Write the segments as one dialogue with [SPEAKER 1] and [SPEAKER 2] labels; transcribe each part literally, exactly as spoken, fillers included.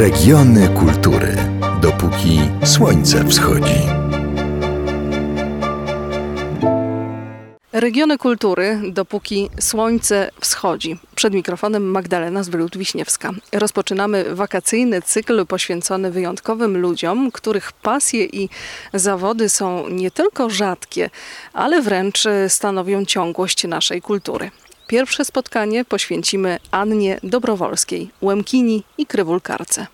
[SPEAKER 1] Regiony kultury, dopóki słońce wschodzi.
[SPEAKER 2] Regiony kultury, dopóki słońce wschodzi. Przed mikrofonem Magdalena Zwyrut-Wiśniewska. Rozpoczynamy wakacyjny cykl poświęcony wyjątkowym ludziom, których pasje i zawody są nie tylko rzadkie, ale wręcz stanowią ciągłość naszej kultury. Pierwsze spotkanie poświęcimy Annie Dobrowolskiej, łemkini i krywulkarce.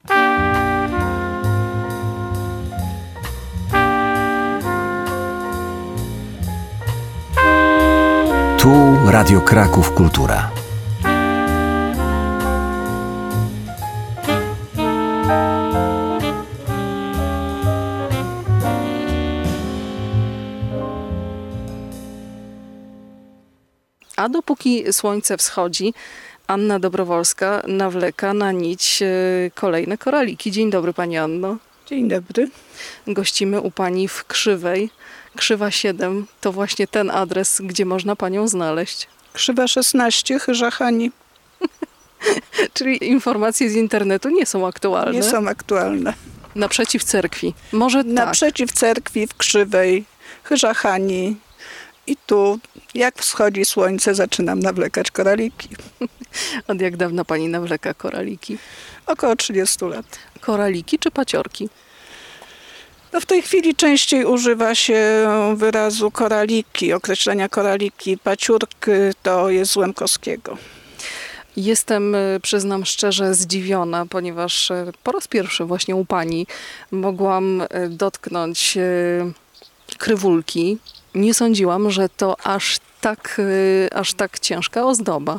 [SPEAKER 1] Tu Radio Kraków Kultura.
[SPEAKER 2] A dopóki słońce wschodzi, Anna Dobrowolska nawleka na nić kolejne koraliki. Dzień dobry, pani Anno.
[SPEAKER 3] Dzień dobry.
[SPEAKER 2] Gościmy u pani w Krzywej. Krzywa siedem to właśnie ten adres, gdzie można panią znaleźć.
[SPEAKER 3] Krzywa szesnaście, Chyża-Hani.
[SPEAKER 2] Czyli informacje z internetu nie są aktualne.
[SPEAKER 3] Nie są aktualne.
[SPEAKER 2] Naprzeciw cerkwi. Może
[SPEAKER 3] Naprzeciw
[SPEAKER 2] tak.
[SPEAKER 3] cerkwi w Krzywej, Chyża-Hani. I tu, jak wschodzi słońce, zaczynam nawlekać koraliki.
[SPEAKER 2] Od jak dawna pani nawleka koraliki?
[SPEAKER 3] Około trzydziestu lat.
[SPEAKER 2] Koraliki czy paciorki?
[SPEAKER 3] No w tej chwili częściej używa się wyrazu koraliki, określenia koraliki. Paciórki to jest z Łemkowskiego.
[SPEAKER 2] Jestem, przyznam szczerze, zdziwiona, ponieważ po raz pierwszy właśnie u pani mogłam dotknąć krywulki. Nie sądziłam, że to aż tak, aż tak ciężka ozdoba.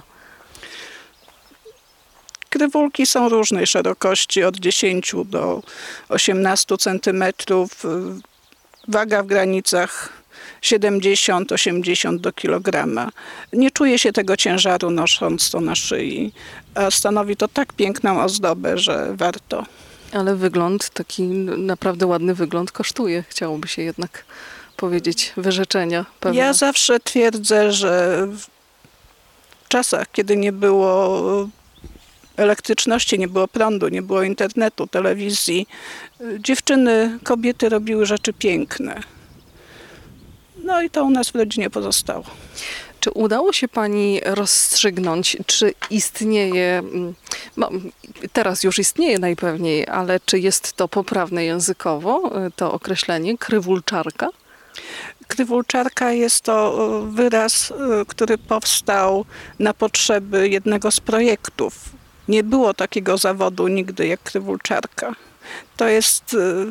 [SPEAKER 3] Krywulki są różnej szerokości, od dziesięciu do osiemnastu centymetrów. Waga w granicach siedemdziesiąt osiemdziesiąt do kilograma. Nie czuję się tego ciężaru nosząc to na szyi, a stanowi to tak piękną ozdobę, że warto.
[SPEAKER 2] Ale wygląd, taki naprawdę ładny wygląd kosztuje, chciałoby się jednak powiedzieć, wyrzeczenia pewne.
[SPEAKER 3] Ja zawsze twierdzę, że w czasach, kiedy nie było elektryczności, nie było prądu, nie było internetu, telewizji, dziewczyny, kobiety robiły rzeczy piękne. No i to u nas w rodzinie pozostało.
[SPEAKER 2] Czy udało się pani rozstrzygnąć, czy istnieje, no, teraz już istnieje najpewniej, ale czy jest to poprawne językowo, to określenie krywulczarka?
[SPEAKER 3] Krywulczarka jest to wyraz, który powstał na potrzeby jednego z projektów. Nie było takiego zawodu nigdy jak krywulczarka. To jest,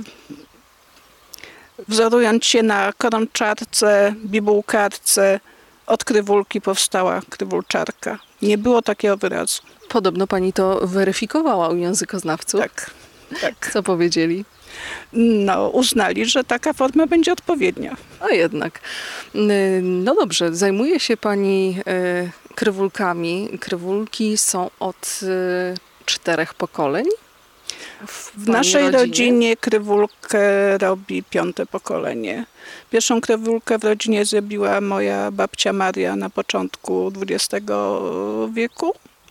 [SPEAKER 3] wzorując się na korączarce, bibułkarce, od krywulki powstała krywulczarka. Nie było takiego wyrazu.
[SPEAKER 2] Podobno pani to weryfikowała u językoznawców.
[SPEAKER 3] Tak, tak.
[SPEAKER 2] Co powiedzieli?
[SPEAKER 3] No, uznali, że taka forma będzie odpowiednia.
[SPEAKER 2] A jednak. No dobrze, zajmuje się pani krywulkami. Krywulki są od czterech pokoleń? W,
[SPEAKER 3] w naszej rodzinie? rodzinie krywulkę robi piąte pokolenie. Pierwszą krywulkę w rodzinie zrobiła moja babcia Maria na początku dwudziestego wieku.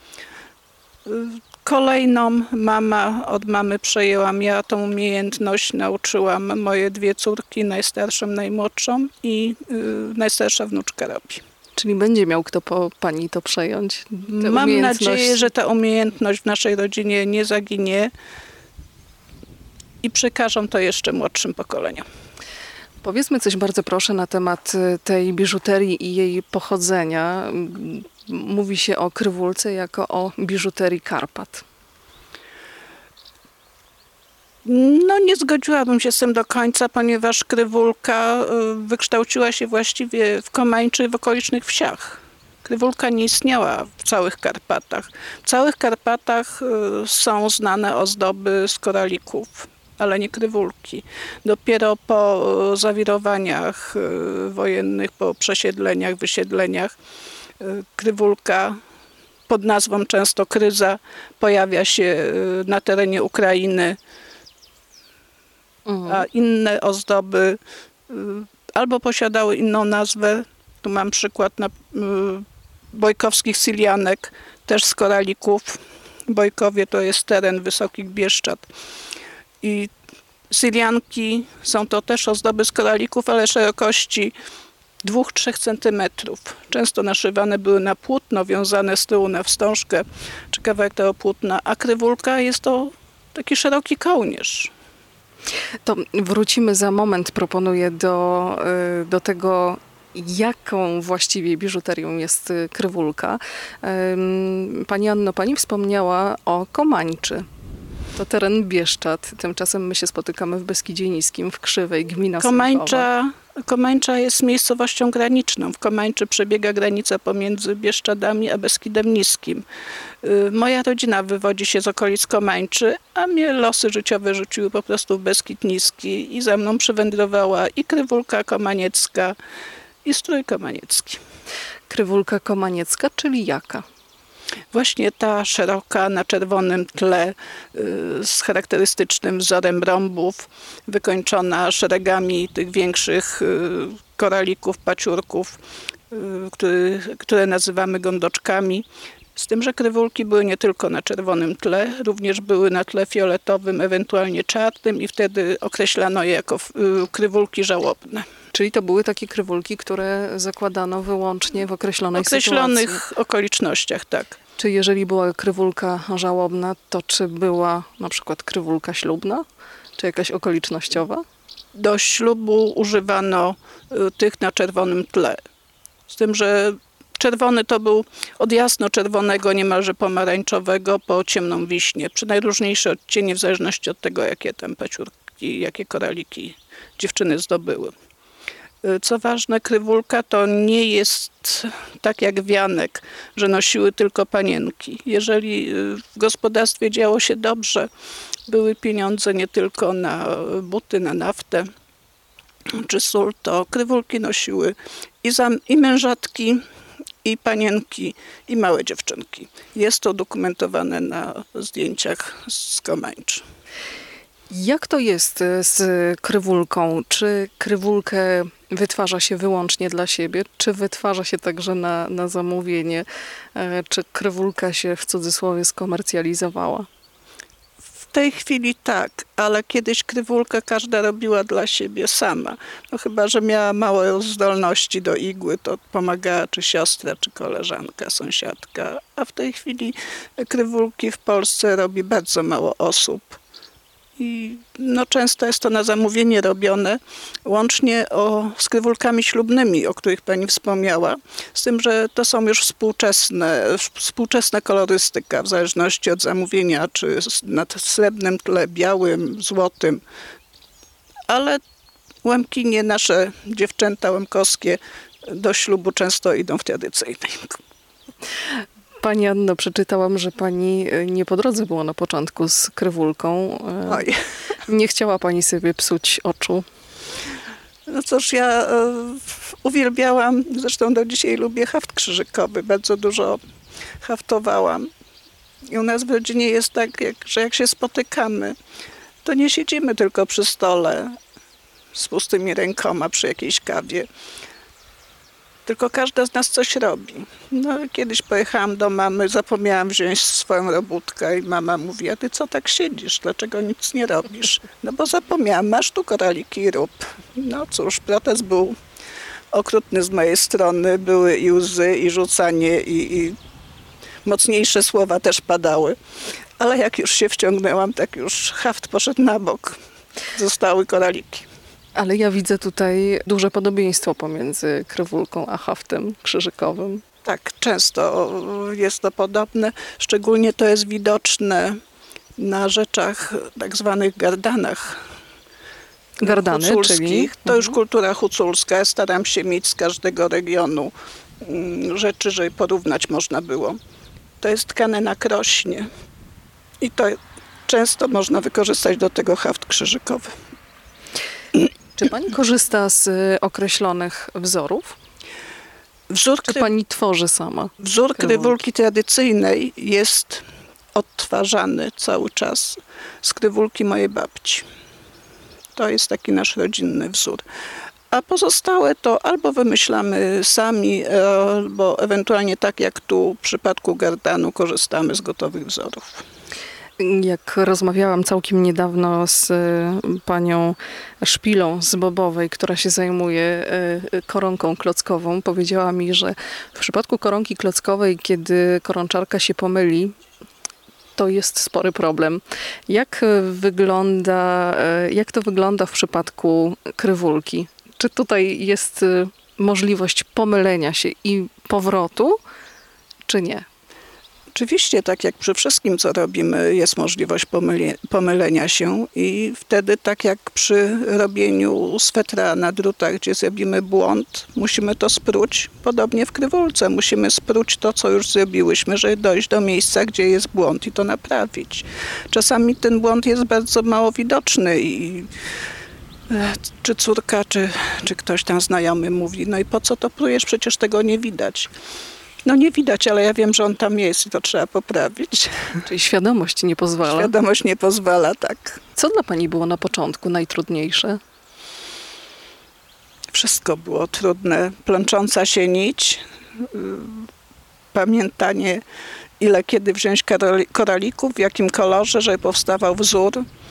[SPEAKER 3] Kolejną mama od mamy przejęłam ja tą umiejętność, nauczyłam moje dwie córki, najstarszą, najmłodszą i yy, najstarsza wnuczka robi.
[SPEAKER 2] Czyli będzie miał kto po pani to przejąć?
[SPEAKER 3] Mam nadzieję, że ta umiejętność w naszej rodzinie nie zaginie i przekażą to jeszcze młodszym pokoleniom.
[SPEAKER 2] Powiedzmy coś bardzo proszę na temat tej biżuterii i jej pochodzenia. Mówi się o krywulce jako o biżuterii Karpat.
[SPEAKER 3] No nie zgodziłabym się z tym do końca, ponieważ krywulka wykształciła się właściwie w Komańczy i w okolicznych wsiach. Krywulka nie istniała w całych Karpatach. W całych Karpatach są znane ozdoby z koralików, ale nie krywulki. Dopiero po zawirowaniach wojennych, po przesiedleniach, wysiedleniach, krywulka pod nazwą często kryza pojawia się na terenie Ukrainy, mhm. a inne ozdoby albo posiadały inną nazwę. Tu mam przykład na bojkowskich silianek, też z koralików, Bojkowie to jest teren Wysokich Bieszczad. I sylianki są to też ozdoby z koralików, ale szerokości dwa do trzech centymetrów. Często naszywane były na płótno, wiązane z tyłu na wstążkę, czy kawałek tego płótna, a krywulka jest to taki szeroki kołnierz.
[SPEAKER 2] To wrócimy za moment, proponuję do, y, do tego, jaką właściwie biżuterią jest y, krywulka. Ym, Pani Anno, pani wspomniała o Komańczy. To teren Bieszczad. Tymczasem my się spotykamy w Beskidzie Niskim, w Krzywej, gmina Sękowa.
[SPEAKER 3] Komańcza, Komańcza jest miejscowością graniczną. W Komańczy przebiega granica pomiędzy Bieszczadami a Beskidem Niskim. Y, Moja rodzina wywodzi się z okolic Komańczy, a mnie losy życiowe rzuciły po prostu w Beskid Niski i za mną przywędrowała i krywulka komaniecka, i strój komaniecki.
[SPEAKER 2] Krywulka komaniecka, czyli jaka?
[SPEAKER 3] Właśnie ta szeroka, na czerwonym tle, y, z charakterystycznym wzorem rąbów, wykończona szeregami tych większych y, koralików, paciurków, y, który, które nazywamy gondoczkami. Z tym, że krywulki były nie tylko na czerwonym tle, również były na tle fioletowym, ewentualnie czarnym i wtedy określano je jako y, krywulki żałobne.
[SPEAKER 2] Czyli to były takie krywulki, które zakładano wyłącznie w określonej
[SPEAKER 3] W określonych
[SPEAKER 2] sytuacji.
[SPEAKER 3] okolicznościach, tak.
[SPEAKER 2] Czy jeżeli była krywulka żałobna, to czy była na przykład krywulka ślubna? Czy jakaś okolicznościowa?
[SPEAKER 3] Do ślubu używano y, tych na czerwonym tle. Z tym, że czerwony to był od jasno-czerwonego, niemalże pomarańczowego po ciemną wiśnię. Przy najróżniejsze odcienie w zależności od tego, jakie tam paciurki, jakie koraliki dziewczyny zdobyły. Co ważne, krywulka to nie jest tak jak wianek, że nosiły tylko panienki. Jeżeli w gospodarstwie działo się dobrze, były pieniądze nie tylko na buty, na naftę czy sól, to krywulki nosiły i, zam, i mężatki, i panienki, i małe dziewczynki. Jest to dokumentowane na zdjęciach z Komańczy.
[SPEAKER 2] Jak to jest z krywulką? Czy krywulkę wytwarza się wyłącznie dla siebie, czy wytwarza się także na, na zamówienie? Czy krywulka się w cudzysłowie skomercjalizowała?
[SPEAKER 3] W tej chwili tak, ale kiedyś krywulkę każda robiła dla siebie sama. No chyba że miała małe zdolności do igły, to pomagała czy siostra, czy koleżanka, sąsiadka. A w tej chwili krywulki w Polsce robi bardzo mało osób. I no, często jest to na zamówienie robione, łącznie o, z krywulkami ślubnymi, o których pani wspomniała, z tym, że to są już współczesne, współczesna kolorystyka, w zależności od zamówienia, czy na srebrnym tle, białym, złotym. Ale łemkinie, nasze dziewczęta łemkowskie do ślubu często idą w tradycyjnej.
[SPEAKER 2] Pani Anno, przeczytałam, że pani nie po drodze była na początku z krywulką.
[SPEAKER 3] Oj.
[SPEAKER 2] Nie chciała pani sobie psuć oczu.
[SPEAKER 3] No cóż, ja e, uwielbiałam, zresztą do dzisiaj lubię haft krzyżykowy, bardzo dużo haftowałam. I u nas w rodzinie jest tak, jak, że jak się spotykamy, to nie siedzimy tylko przy stole z pustymi rękoma przy jakiejś kawie, tylko każda z nas coś robi. No, kiedyś pojechałam do mamy, zapomniałam wziąć swoją robótkę i mama mówi, a ty co tak siedzisz, dlaczego nic nie robisz? No bo zapomniałam, masz tu koraliki i rób. No cóż, protest był okrutny z mojej strony, były i łzy, i rzucanie, i, i mocniejsze słowa też padały. Ale jak już się wciągnęłam, tak już haft poszedł na bok. Zostały koraliki.
[SPEAKER 2] Ale ja widzę tutaj duże podobieństwo pomiędzy krywulką a haftem krzyżykowym.
[SPEAKER 3] Tak, często jest to podobne. Szczególnie to jest widoczne na rzeczach, tak zwanych gardanach.
[SPEAKER 2] Gardany,
[SPEAKER 3] huculskich.
[SPEAKER 2] czyli?
[SPEAKER 3] To już
[SPEAKER 2] Mhm.
[SPEAKER 3] kultura huculska. Ja staram się mieć z każdego regionu mm, rzeczy, żeby porównać można było. To jest tkane na krośnie. I to często można wykorzystać do tego haft krzyżykowy.
[SPEAKER 2] Czy pani korzysta z określonych wzorów?
[SPEAKER 3] Wzór,
[SPEAKER 2] Czy
[SPEAKER 3] kry...
[SPEAKER 2] pani tworzy sama?
[SPEAKER 3] Wzór
[SPEAKER 2] krywulki?
[SPEAKER 3] krywulki tradycyjnej jest odtwarzany cały czas z krywulki mojej babci. To jest taki nasz rodzinny wzór. a pozostałe to albo wymyślamy sami, albo ewentualnie tak jak tu w przypadku gardanu korzystamy z gotowych wzorów.
[SPEAKER 2] Jak rozmawiałam całkiem niedawno z panią Szpilą z Bobowej, która się zajmuje koronką klockową, powiedziała mi, że w przypadku koronki klockowej, kiedy koronczarka się pomyli, to jest spory problem. Jak wygląda, jak to wygląda w przypadku krywulki? Czy tutaj jest możliwość pomylenia się i powrotu, czy nie?
[SPEAKER 3] Oczywiście, tak jak przy wszystkim, co robimy, jest możliwość pomylie, pomylenia się i wtedy, tak jak przy robieniu swetra na drutach, gdzie zrobimy błąd, musimy to spróć. Podobnie w krywulce musimy spróć to, co już zrobiłyśmy, żeby dojść do miejsca, gdzie jest błąd i to naprawić. Czasami ten błąd jest bardzo mało widoczny i czy córka, czy, czy ktoś tam znajomy mówi, no i po co to prujesz, przecież tego nie widać. No nie widać, ale ja wiem, że on tam jest i to trzeba poprawić.
[SPEAKER 2] Czyli świadomość nie pozwala.
[SPEAKER 3] Świadomość nie pozwala, tak.
[SPEAKER 2] Co dla pani było na początku najtrudniejsze?
[SPEAKER 3] Wszystko było trudne. Plącząca się nić, pamiętanie ile kiedy wziąć koralików, w jakim kolorze, żeby powstawał wzór.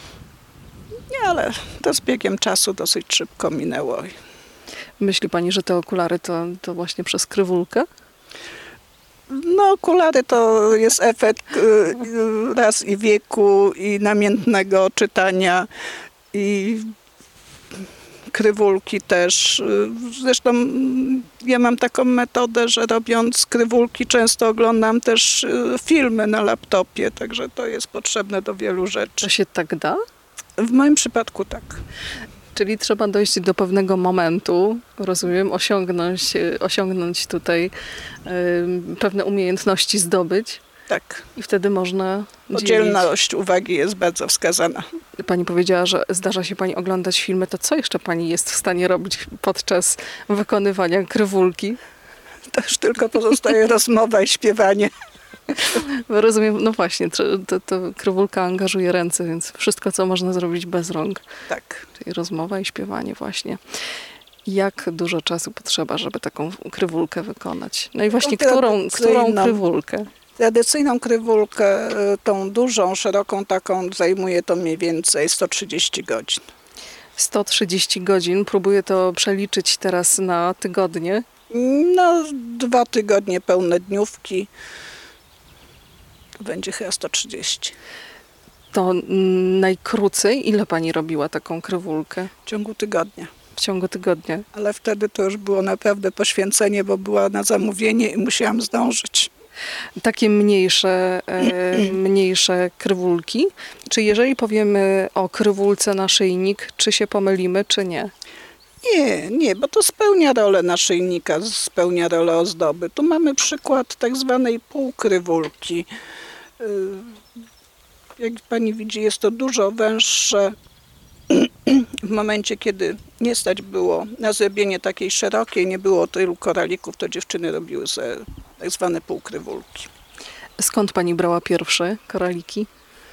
[SPEAKER 3] Nie, ale to z biegiem czasu dosyć szybko minęło.
[SPEAKER 2] Myśli pani, że te okulary to, to właśnie przez krywulkę?
[SPEAKER 3] No okulary to jest efekt raz i wieku, i namiętnego czytania, i krywulki też. Zresztą ja mam taką metodę, że robiąc krywulki często oglądam też filmy na laptopie, także to jest potrzebne do wielu rzeczy.
[SPEAKER 2] To się tak da?
[SPEAKER 3] W moim przypadku tak.
[SPEAKER 2] Czyli trzeba dojść do pewnego momentu, rozumiem, osiągnąć, osiągnąć tutaj y, pewne umiejętności zdobyć.
[SPEAKER 3] Tak.
[SPEAKER 2] I wtedy można
[SPEAKER 3] Podzielność
[SPEAKER 2] dzielić.
[SPEAKER 3] uwagi jest bardzo wskazana.
[SPEAKER 2] Pani powiedziała, że zdarza się pani oglądać filmy, to co jeszcze pani jest w stanie robić podczas wykonywania krywulki?
[SPEAKER 3] To już tylko pozostaje rozmowa i śpiewanie.
[SPEAKER 2] Rozumiem, no właśnie, to, to krywulka angażuje ręce, więc wszystko, co można zrobić bez rąk.
[SPEAKER 3] Tak.
[SPEAKER 2] Czyli rozmowa i śpiewanie właśnie. Jak dużo czasu potrzeba, żeby taką krywulkę wykonać? No i właśnie, którą, którą krywulkę?
[SPEAKER 3] Tradycyjną krywulkę, tą dużą, szeroką taką, zajmuje to mniej więcej sto trzydzieści godzin.
[SPEAKER 2] sto trzydzieści godzin. Próbuję to przeliczyć teraz na tygodnie.
[SPEAKER 3] No, dwa tygodnie pełne dniówki. Będzie chyba sto trzydzieści.
[SPEAKER 2] To najkrócej ile pani robiła taką krywulkę?
[SPEAKER 3] W ciągu tygodnia.
[SPEAKER 2] W ciągu tygodnia.
[SPEAKER 3] Ale wtedy to już było naprawdę poświęcenie, bo była na zamówienie i musiałam zdążyć.
[SPEAKER 2] Takie mniejsze, e, mniejsze krywulki. Czy jeżeli powiemy o krywulce naszyjnik, czy się pomylimy, czy nie?
[SPEAKER 3] Nie, nie, bo to spełnia rolę naszyjnika, spełnia rolę ozdoby. Tu mamy przykład tak zwanej półkrywulki. Jak pani widzi, jest to dużo węższe. W momencie, kiedy nie stać było na zrobienie takiej szerokiej, nie było tylu koralików, to dziewczyny robiły sobie tak zwane półkrywulki.
[SPEAKER 2] Skąd pani brała pierwsze koraliki?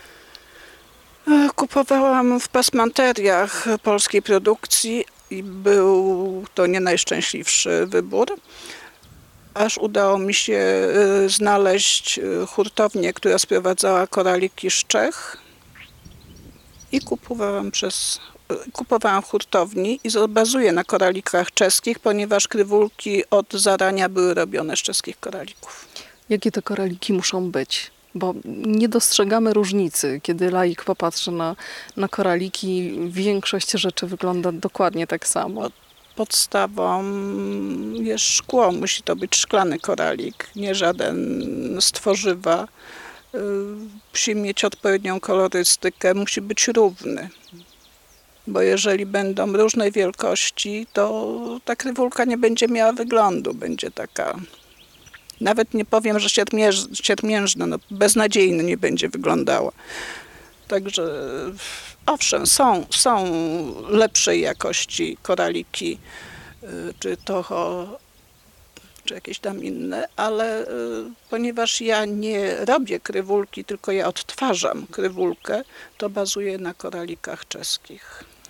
[SPEAKER 3] Kupowałam w pasmanteriach polskiej produkcji i był to nie najszczęśliwszy wybór. Aż udało mi się znaleźć hurtownię, która sprowadzała koraliki z Czech i kupowałam przez kupowałam w hurtowni i bazuję na koralikach czeskich, ponieważ krywulki od zarania były robione z czeskich koralików.
[SPEAKER 2] Jakie te koraliki muszą być? Bo nie dostrzegamy różnicy. Kiedy laik popatrzy na, na koraliki, większość rzeczy wygląda dokładnie tak samo.
[SPEAKER 3] Podstawą jest szkło. Musi to być szklany koralik, nie żaden z tworzywa. Musi mieć odpowiednią kolorystykę, musi być równy. Bo jeżeli będą różnej wielkości, to ta krywulka nie będzie miała wyglądu. Będzie taka, nawet nie powiem, że siermięż, siermiężna, no beznadziejnie nie będzie wyglądała. Także owszem, są, są lepszej jakości koraliki, czy toho, czy jakieś tam inne, ale ponieważ ja nie robię krywulki, tylko ja odtwarzam krywulkę, to bazuję na koralikach czeskich.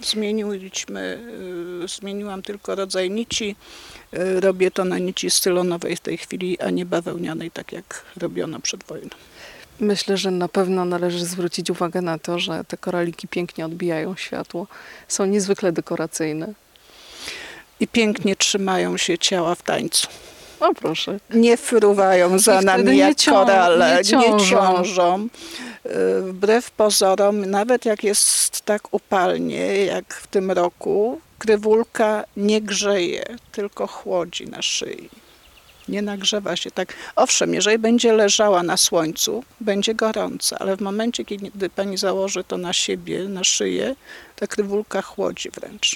[SPEAKER 3] Zmieniliśmy, y, zmieniłam tylko rodzaj nici. Y, Robię to na nici stylonowej w tej chwili, a nie bawełnianej, tak jak robiono przed wojną.
[SPEAKER 2] Myślę, że na pewno należy zwrócić uwagę na to, że te koraliki pięknie odbijają światło. Są niezwykle dekoracyjne.
[SPEAKER 3] I pięknie trzymają się ciała w tańcu.
[SPEAKER 2] O proszę.
[SPEAKER 3] Nie fruwają za
[SPEAKER 2] I
[SPEAKER 3] nami
[SPEAKER 2] wtedy
[SPEAKER 3] jak
[SPEAKER 2] nie cią-
[SPEAKER 3] korale,
[SPEAKER 2] nie ciążą.
[SPEAKER 3] nie ciążą. Y, Wbrew pozorom, nawet jak jest tak upalnie, jak w tym roku, krywulka nie grzeje, tylko chłodzi na szyi. Nie nagrzewa się tak. Owszem, jeżeli będzie leżała na słońcu, będzie gorąca, ale w momencie, kiedy pani założy to na siebie, na szyję, ta krywulka chłodzi wręcz.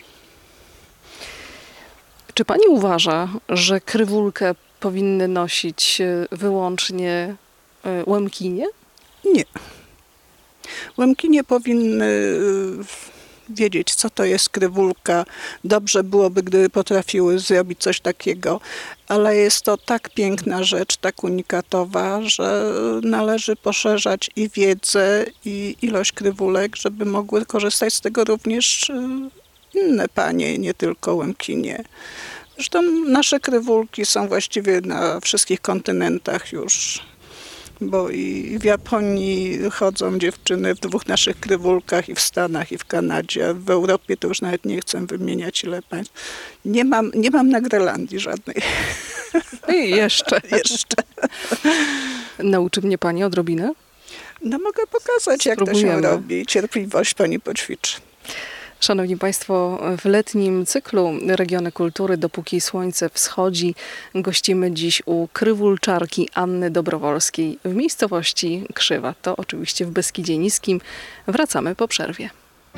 [SPEAKER 2] Czy pani uważa, że krywulkę powinny nosić e, wyłącznie e, łemkinie?
[SPEAKER 3] Nie. Łemkinie powinny y, wiedzieć, co to jest krywulka. Dobrze byłoby, gdyby potrafiły zrobić coś takiego, ale jest to tak piękna rzecz, tak unikatowa, że należy poszerzać i wiedzę, i ilość krywulek, żeby mogły korzystać z tego również y, inne panie, nie tylko łemkinie. Zresztą nasze krywulki są właściwie na wszystkich kontynentach już, bo i w Japonii chodzą dziewczyny w dwóch naszych krywulkach, i w Stanach, i w Kanadzie. W Europie to już nawet nie chcę wymieniać, ile państw. Nie mam, nie mam na Grenlandii żadnej.
[SPEAKER 2] I jeszcze.
[SPEAKER 3] Jeszcze.
[SPEAKER 2] Nauczy mnie pani odrobinę?
[SPEAKER 3] No mogę pokazać, jak to się
[SPEAKER 2] Spróbujemy.
[SPEAKER 3] robi. Cierpliwość pani poćwiczy.
[SPEAKER 2] Szanowni Państwo, w letnim cyklu Regiony Kultury Dopóki Słońce Wschodzi gościmy dziś u krywulczarki Anny Dobrowolskiej w miejscowości Krzywa. To oczywiście w Beskidzie Niskim. Wracamy po przerwie.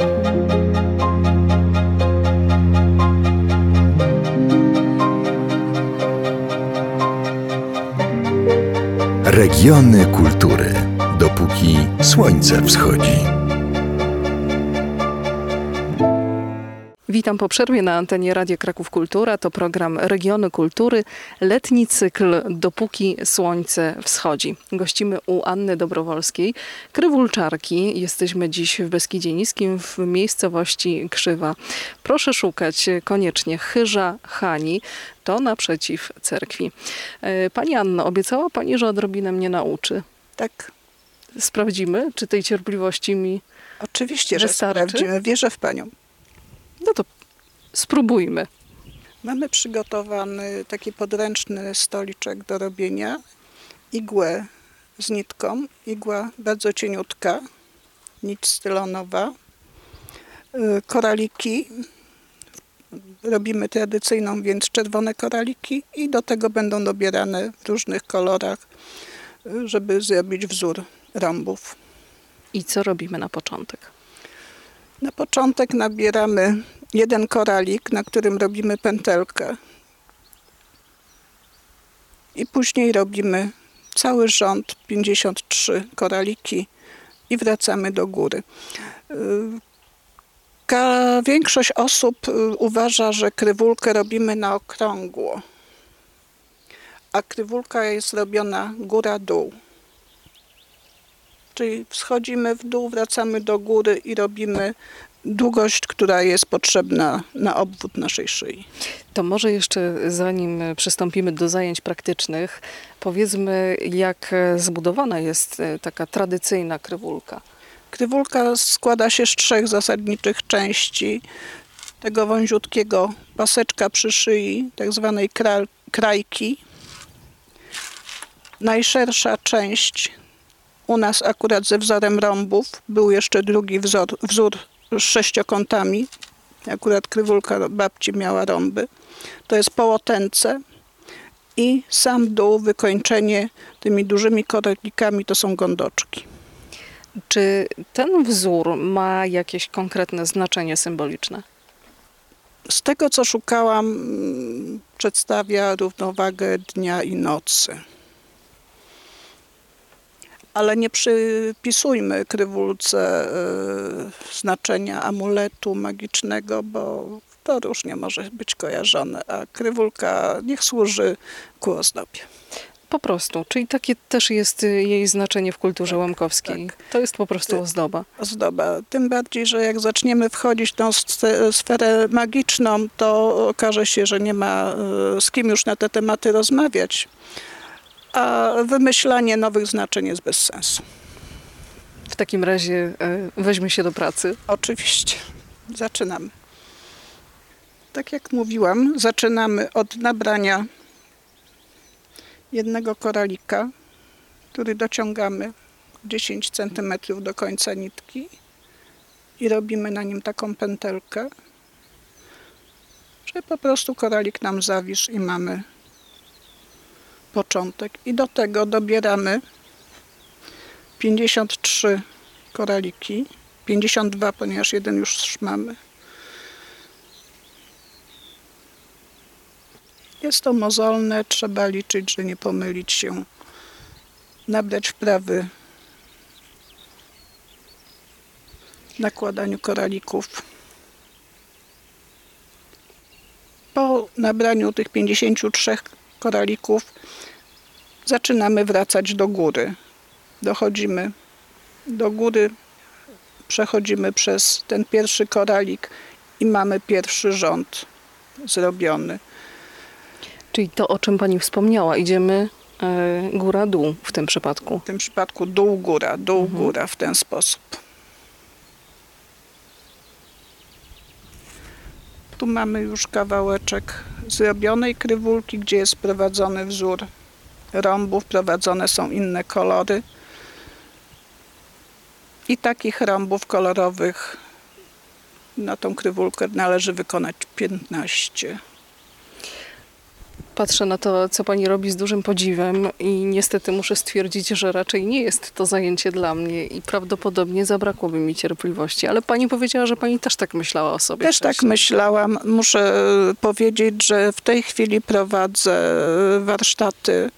[SPEAKER 1] Regiony kultury. Dopóki słońce wschodzi.
[SPEAKER 2] Witam po przerwie na antenie Radia Kraków Kultura. To program Regiony Kultury, letni cykl Dopóki Słońce Wschodzi. Gościmy u Anny Dobrowolskiej, krywulczarki. Jesteśmy dziś w Beskidzie Niskim, w miejscowości Krzywa. Proszę szukać koniecznie Chyża Hani, to naprzeciw cerkwi. E, Pani Anno, obiecała pani, że odrobinę mnie nauczy.
[SPEAKER 3] Tak,
[SPEAKER 2] Sprawdzimy, czy tej cierpliwości mi...
[SPEAKER 3] oczywiście, że
[SPEAKER 2] Wystarczy?
[SPEAKER 3] sprawdzimy. Wierzę w panią.
[SPEAKER 2] No to spróbujmy.
[SPEAKER 3] Mamy przygotowany taki podręczny stoliczek do robienia, igłę z nitką, igła bardzo cieniutka, nić stylonowa, y, koraliki, robimy tradycyjną, więc czerwone koraliki i do tego będą dobierane w różnych kolorach, y, żeby zrobić wzór rąbów.
[SPEAKER 2] I co robimy na początek?
[SPEAKER 3] Na początek nabieramy jeden koralik, na którym robimy pętelkę. I później robimy cały rząd, pięćdziesiąt trzy koraliki i wracamy do góry. Ka- Większość osób y, uważa, że krywulkę robimy na okrągło, a krywulka jest robiona góra-dół. Czyli schodzimy w dół, wracamy do góry i robimy długość, która jest potrzebna na obwód naszej szyi.
[SPEAKER 2] To może jeszcze zanim przystąpimy do zajęć praktycznych, powiedzmy, jak zbudowana jest taka tradycyjna krywulka.
[SPEAKER 3] Krywulka składa się z trzech zasadniczych części. Tego wąziutkiego paseczka przy szyi, tak zwanej kra- krajki. Najszersza część u nas akurat ze wzorem rąbów. Był jeszcze drugi wzór, wzór z sześciokątami. Akurat krywulka babci miała rąby. To jest połotęce i sam dół, wykończenie tymi dużymi koralikami to są gondoczki.
[SPEAKER 2] Czy ten wzór ma jakieś konkretne znaczenie symboliczne?
[SPEAKER 3] Z tego, co szukałam, mm, przedstawia równowagę dnia i nocy. Ale nie przypisujmy krywulce y, znaczenia amuletu magicznego, bo to różnie może być kojarzone, a krywulka niech służy ku ozdobie.
[SPEAKER 2] Po prostu, czyli takie też jest y, jej znaczenie w kulturze
[SPEAKER 3] Tak,
[SPEAKER 2] łemkowskiej.
[SPEAKER 3] tak.
[SPEAKER 2] To jest po prostu
[SPEAKER 3] Ty-
[SPEAKER 2] ozdoba.
[SPEAKER 3] Ozdoba. Tym bardziej, że jak zaczniemy wchodzić w tą sce- sferę magiczną, to okaże się, że nie ma e, z kim już na te tematy rozmawiać, a wymyślanie nowych znaczeń jest bez sensu.
[SPEAKER 2] W takim razie y, weźmy się do pracy.
[SPEAKER 3] Oczywiście. Zaczynamy. Tak jak mówiłam, zaczynamy od nabrania jednego koralika, który dociągamy dziesięć centymetrów do końca nitki i robimy na nim taką pętelkę, że po prostu koralik nam zawisł i mamy początek. I do tego dobieramy pięćdziesiąt trzy koraliki, pięćdziesiąt dwa, ponieważ jeden już mamy. Jest to mozolne, trzeba liczyć, że nie pomylić się, nabrać wprawy w nakładaniu koralików. Po nabraniu tych pięćdziesięciu trzech koralików zaczynamy wracać do góry. Dochodzimy do góry, przechodzimy przez ten pierwszy koralik i mamy pierwszy rząd zrobiony.
[SPEAKER 2] Czyli to, o czym pani wspomniała, idziemy y, góra-dół w tym przypadku.
[SPEAKER 3] W tym przypadku dół-góra, dół-góra w ten sposób. Tu mamy już kawałeczek zrobionej krywulki, gdzie jest wprowadzony wzór rąbów, wprowadzone są inne kolory. I takich rąbów kolorowych na tą krywulkę należy wykonać piętnaście.
[SPEAKER 2] Patrzę na to, co pani robi z dużym podziwem i niestety muszę stwierdzić, że raczej nie jest to zajęcie dla mnie i prawdopodobnie zabrakłoby mi cierpliwości. Ale pani powiedziała, że pani też tak myślała o sobie.
[SPEAKER 3] Też tak
[SPEAKER 2] wcześniej.
[SPEAKER 3] myślałam. Muszę powiedzieć, że w tej chwili prowadzę warsztaty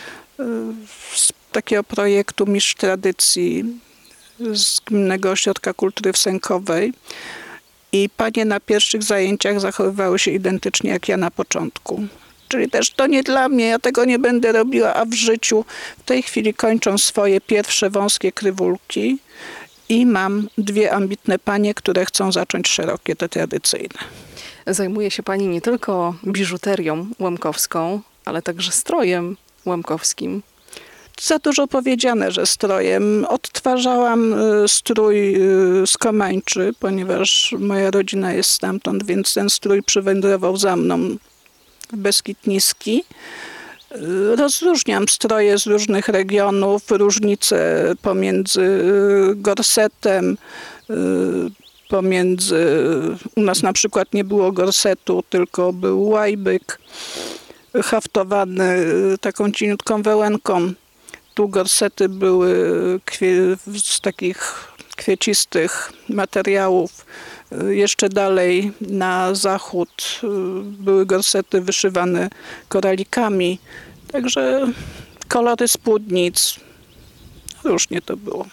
[SPEAKER 3] z takiego projektu Mistrz Tradycji z Gminnego Ośrodka Kultury w Sękowej. I panie na pierwszych zajęciach zachowywały się identycznie jak ja na początku. Czyli też to nie dla mnie, ja tego nie będę robiła, a w życiu w tej chwili kończą swoje pierwsze wąskie krywulki i mam dwie ambitne panie, które chcą zacząć szerokie, te tradycyjne.
[SPEAKER 2] Zajmuje się pani nie tylko biżuterią łemkowską, ale także strojem łemkowskim.
[SPEAKER 3] Za dużo powiedziane, że strojem. Odtwarzałam y, strój y, z Komańczy, ponieważ moja rodzina jest stamtąd, więc ten strój przywędrował za mną w Beskid Niski. Y, Rozróżniam stroje z różnych regionów, różnice pomiędzy gorsetem, y, pomiędzy... U nas na przykład nie było gorsetu, tylko był łajbyk haftowany y, taką cieniutką wełenką. Tu gorsety były kwie, z takich kwiecistych materiałów. Jeszcze dalej na zachód były gorsety wyszywane koralikami. Także kolory spódnic, różnie to było.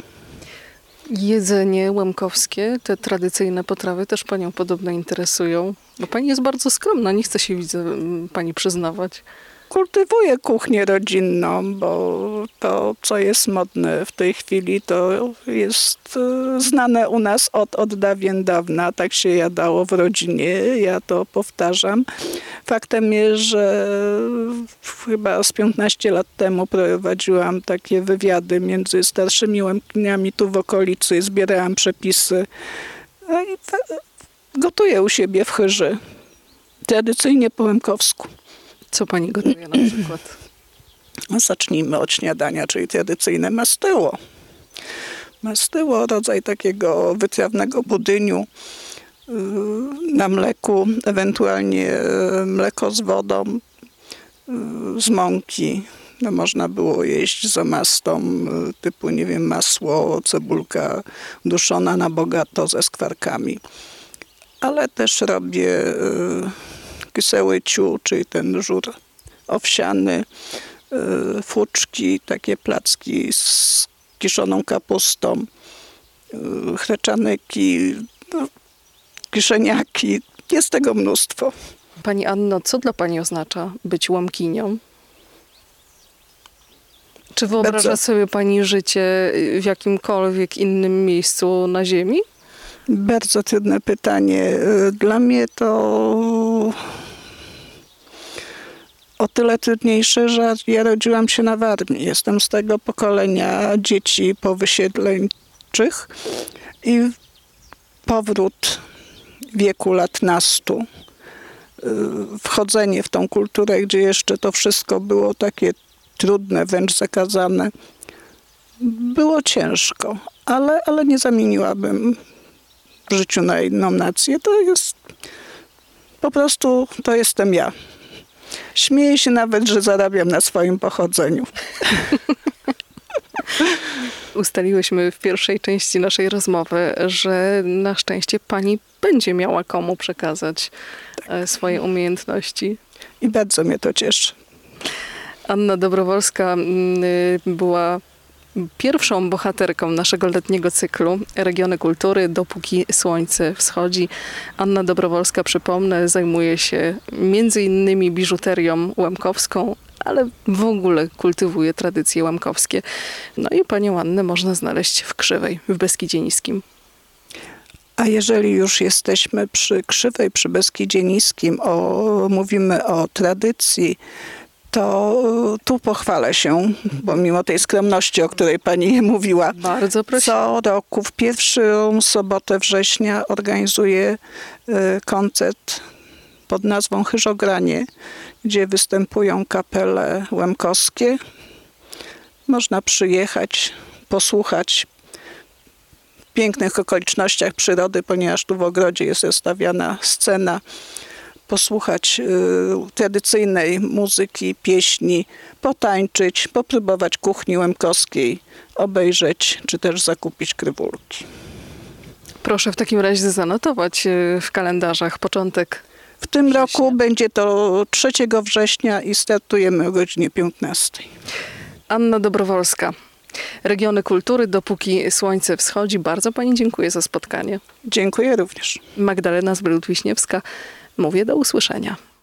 [SPEAKER 2] Jedzenie łemkowskie, te tradycyjne potrawy też panią podobno interesują. Bo pani jest bardzo skromna, nie chce się, widzę, pani przyznawać.
[SPEAKER 3] Kultywuję kuchnię rodzinną, bo to, co jest modne w tej chwili, to jest e, znane u nas od, od dawien dawna. Tak się jadało w rodzinie, ja to powtarzam. Faktem jest, że chyba z piętnaście lat temu prowadziłam takie wywiady między starszymi łemkiniami tu w okolicy, zbierałam przepisy. No i gotuję u siebie w Chyży, tradycyjnie po łemkowsku.
[SPEAKER 2] Co pani gotuje na przykład?
[SPEAKER 3] Zacznijmy od śniadania, czyli tradycyjne mastyło. Mastyło, rodzaj takiego wytrawnego budyniu yy, na mleku, ewentualnie mleko z wodą, yy, z mąki. No, można było jeść z omastą, yy, typu, nie wiem, masło, cebulka duszona na bogato ze skwarkami. Ale też robię yy, kysełyciu, czyli ten żur owsiany, yy, fuczki, takie placki z kiszoną kapustą, yy, chrzeczanyki, no, kiszeniaki. Jest tego mnóstwo.
[SPEAKER 2] Pani Anno, co dla pani oznacza być łemkinią? Czy wyobraża
[SPEAKER 3] Bardzo.
[SPEAKER 2] sobie pani życie w jakimkolwiek innym miejscu na ziemi?
[SPEAKER 3] Bardzo trudne pytanie. Dla mnie to o tyle trudniejsze, że ja rodziłam się na Warmii. Jestem z tego pokolenia dzieci powysiedleńczych i powrót w wieku lat nastu, wchodzenie w tą kulturę, gdzie jeszcze to wszystko było takie trudne, wręcz zakazane, było ciężko, ale, ale nie zamieniłabym w życiu na inną nację. To jest po prostu, to jestem ja. Śmieję się nawet, że zarabiam na swoim pochodzeniu.
[SPEAKER 2] Ustaliłyśmy w pierwszej części naszej rozmowy, że na szczęście pani będzie miała komu przekazać e, swoje umiejętności.
[SPEAKER 3] I bardzo mnie to cieszy.
[SPEAKER 2] Anna Dobrowolska mm, y, była pierwszą bohaterką naszego letniego cyklu Regiony Kultury, dopóki słońce wschodzi. Anna Dobrowolska, przypomnę, zajmuje się między innymi biżuterią łemkowską, ale w ogóle kultywuje tradycje łemkowskie. No i panią Annę można znaleźć w Krzywej, w Beskidzie Niskim.
[SPEAKER 3] A jeżeli już jesteśmy przy Krzywej, przy Beskidzie Niskim, o, mówimy o tradycji, to tu pochwalę się, bo mimo tej skromności, o której pani mówiła,
[SPEAKER 2] Bardzo proszę.
[SPEAKER 3] co roku w pierwszą sobotę września organizuję y, koncert pod nazwą Chyżogranie, gdzie występują kapele łemkowskie. Można przyjechać, posłuchać w pięknych okolicznościach przyrody, ponieważ tu w ogrodzie jest rozstawiana scena, posłuchać y, tradycyjnej muzyki, pieśni, potańczyć, popróbować kuchni łemkowskiej, obejrzeć czy też zakupić krywulki.
[SPEAKER 2] Proszę w takim razie zanotować y, w kalendarzach początek.
[SPEAKER 3] W tym
[SPEAKER 2] Września.
[SPEAKER 3] roku będzie to trzeciego września i startujemy o godzinie piętnastej.
[SPEAKER 2] Anna Dobrowolska. Regiony Kultury, dopóki słońce wschodzi. Bardzo pani dziękuję za spotkanie.
[SPEAKER 3] Dziękuję również.
[SPEAKER 2] Magdalena Zbryłt-Wiśniewska. Mówię do usłyszenia.